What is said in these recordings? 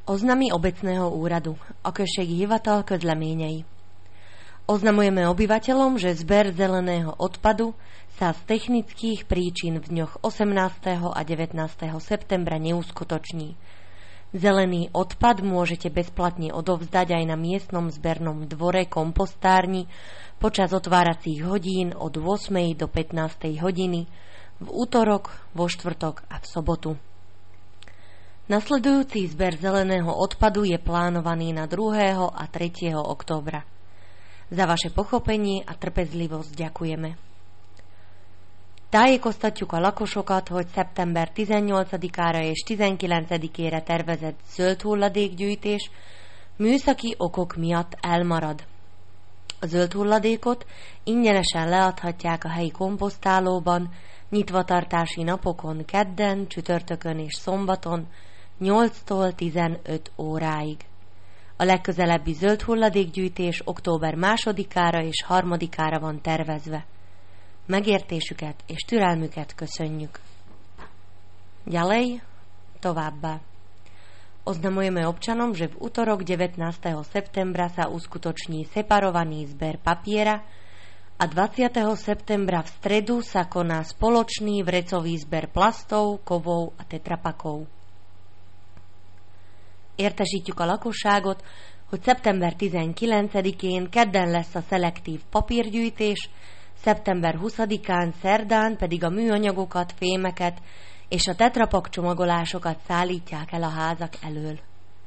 Oznamy obecného úradu a községi hivatal közleményei. Oznamujeme obyvateľom, že zber zeleného odpadu sa z technických príčin v dňoch 18. a 19. septembra neuskutoční. Zelený odpad môžete bezplatne odovzdať aj na miestnom zbernom dvore kompostárni počas otváracích hodín od 8. do 15. hodiny v útorok, vo štvrtok a v sobotu. Nasledujúci zber zeleného odpadu je plánovaný na 2. a 3. októbra. Za vaše pochopenie a trpezlivosť ďakujeme. Tájékoztatjuk a lakosokat, hogy szeptember 18-ára és 19-ére tervezett zöld hulladékgyűjtés műszaki okok miatt elmarad. A zöld hulladékot ingyenesen leadhatják a helyi komposztálóban, nyitvatartási napokon kedden, csütörtökön és szombaton 8-tól 15 óráig. A legközelebbi zöld hulladékgyűjtés október 2-ára és 3-ára van tervezve. Megértésüket és türelmüket köszönjük. Ďalej, továbbá. Oznamujeme občanom, že v útorok 19. septembra sa uskutoční separovaný zber papiera a 20. septembra v stredu sa koná spoločný vrecový zber plastov, kovov a tetrapakov. Értesítjük a lakosságot, hogy szeptember 19-én kedden lesz a szelektív papírgyűjtés, szeptember 20-án szerdán pedig a műanyagokat, fémeket és a tetrapak csomagolásokat szállítják el a házak elől.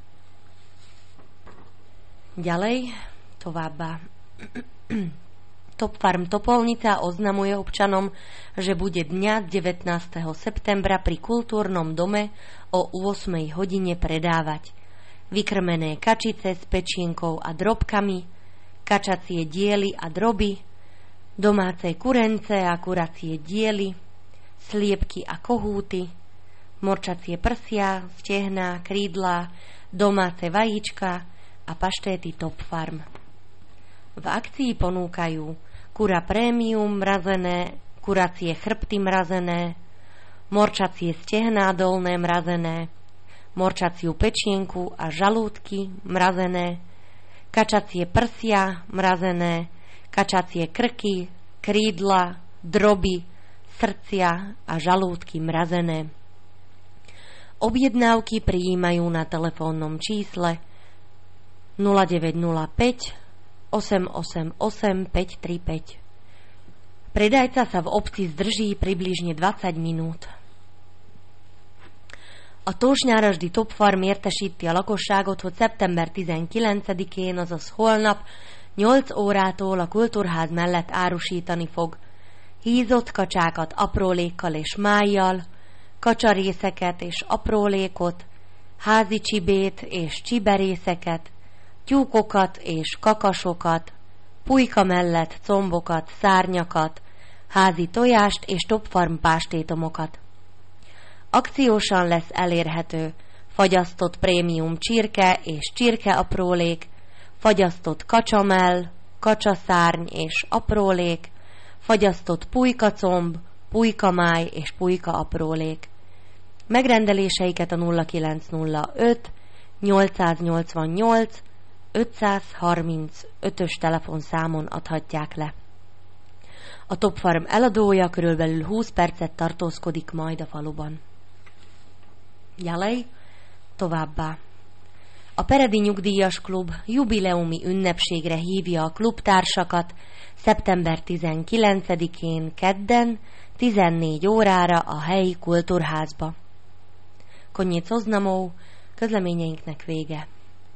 Ďalej, továbbá. Top Farm Topolnica oznamuje občanom, že bude dňa 19. septembra pri kultúrnom dome o 8. hodine predávať vykrmené kačice s pečienkou a drobkami, kačacie diely a droby, domáce kurence a kuracie diely, sliepky a kohúty, morčacie prsia, stehná, krídla, domáce vajíčka a paštéty Top Farm. V akcii ponúkajú kura prémium mrazené, kuracie chrbty mrazené, morčacie stehná dolné mrazené, morčaciu pečienku a žalúdky mrazené, kačacie prsia mrazené, kačacie krky, krídla, droby, srdcia a žalúdky mrazené. Objednávky prijímajú na telefónnom čísle 0905 888 535. Predajca sa v obci zdrží približne 20 minút. A Tósnyárasdi Top Farm értesíti a lakosságot, hogy szeptember 19-én, azaz holnap 8 órától a kultúrház mellett árusítani fog hízott kacsákat aprólékkal és májjal, kacsarészeket és aprólékot, házi csibét és csiberészeket, tyúkokat és kakasokat, pulyka mellett combokat, szárnyakat, házi tojást és Top Farm pástétomokat. Akciósan lesz elérhető fagyasztott prémium csirke és csirke aprólék, fagyasztott kacsamell, kacsaszárny és aprólék, fagyasztott pulykacomb, pulykamáj és pulyka aprólék. Megrendeléseiket a 0905 888 535-ös telefonszámon adhatják le. A Top Farm eladója körülbelül 20 percet tartózkodik majd a faluban. Ďalej, továbbá. A Peredi Nyugdíjas Klub jubileumi ünnepségre hívja a klubtársakat szeptember 19-én kedden 14 órára a helyi kultúrházba. Koniec oznamov, közleményeinknek vége.